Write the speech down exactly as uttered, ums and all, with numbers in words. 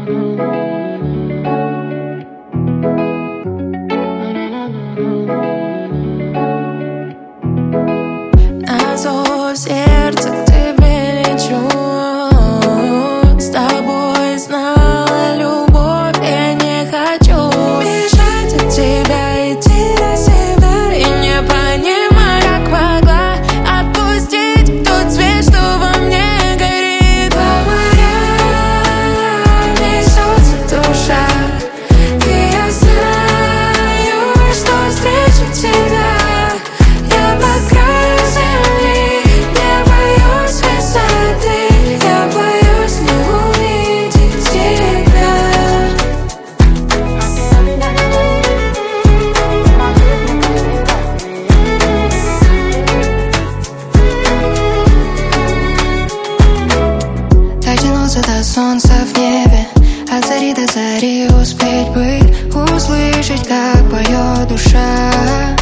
На зов сердца к тебе лечу. С тобой знала любовь, я не хочу бежать от тебя, идти навсегда. И не понимаю, как могла отпустить тот свет, что во мне горит. По морям несется душа, и я знаю, что встречу тебя. Я по краю земли, не боюсь высоты, я боюсь не увидеть тебя. Дотянуться до солнца в небе, от зари до зари успеть быть, услышать, как поет душа.